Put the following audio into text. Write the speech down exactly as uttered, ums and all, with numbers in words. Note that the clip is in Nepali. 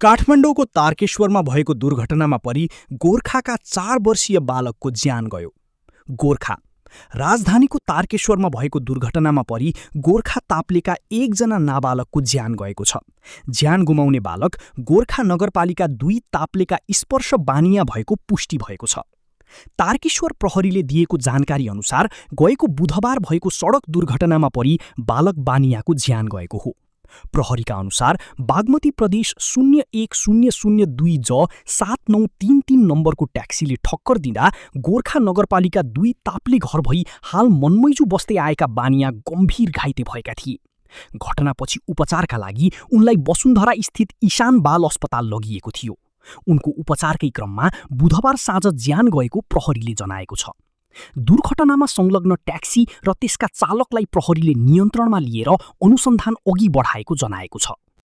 काठमाडौँको तारकेश्वरमा भएको दुर्घटनामा परि गोर्खाका चार वर्षीय बालकको ज्यान गयो। गोर्खा राजधानीको तारकेश्वरमा भएको दुर्घटनामा परि गोर्खा ताप्लेका एकजना नाबालकको ज्यान गएको छ। ज्यान गुमाउने बालक गोर्खा नगरपालिका दुई ताप्लेका स्पर्श बानिया भएको पुष्टि भएको छ। तारकेश्वर प्रहरीले दिएको जानकारी अनुसार गएको बुधबार भएको सडक दुर्घटनामा परि बालक बानियाको ज्यान गएको हो। प्रहरीका अनुसार बागमती प्रदेश शून्य एक शून्य शून्य दुई ज सात नौ तीन तीन नम्बरको ट्याक्सीले ठक्कर दिँदा गोर्खा नगरपालिका दुई ताप्ले घर भई हाल मनमैजु बस्दै आएका बानिया गम्भीर घाइते भएका थिए। घटनापछि उपचारका लागि उनलाई वसुन्धरा स्थित ईशान बाल अस्पताल लगिएको थियो। उनको उपचारकै क्रममा बुधबार साँझ ज्यान गएको प्रहरीले जनाएको छ। दुर्घटनामा संलग्न ट्याक्सी र त्यसका चालकलाई प्रहरीले नियन्त्रणमा लिएर अनुसन्धान अघि बढाएको जनाएको छ।